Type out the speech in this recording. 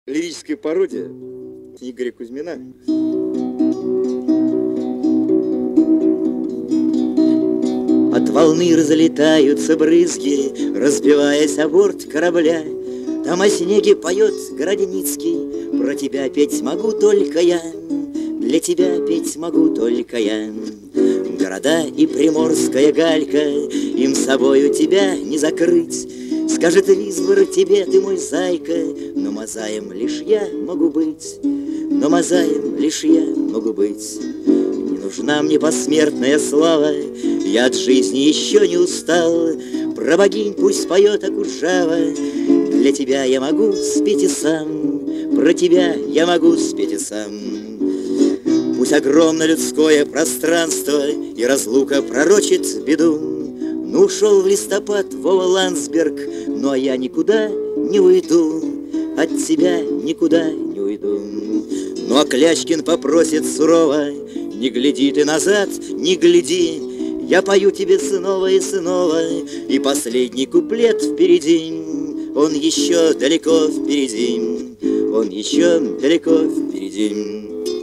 Лирическая пародия Игоря Кузьмина. От волны разлетаются брызги, разбиваясь о борт корабля. Там о снеге поет Городницкий: про тебя петь могу только я, для тебя петь могу только я. Города и приморская галька, им собою тебя не закрыть. Скажет Визбор тебе: ты мой зайка, но мозаем лишь я могу быть, но мозаем лишь я могу быть. Не нужна мне посмертная слава, я от жизни еще не устал. Про богинь пусть поет Акуджава, для тебя я могу спеть и сам, про тебя я могу спеть и сам. Пусть огромно людское пространство и разлука пророчит беду, но ушел в листопад Вова Ландсберг, ну а я никуда не уйду, от тебя никуда не уйду. Ну а Клячкин попросит сурово: не гляди ты назад, не гляди, я пою тебе снова и снова, и последний куплет впереди, он еще далеко впереди, он еще далеко впереди.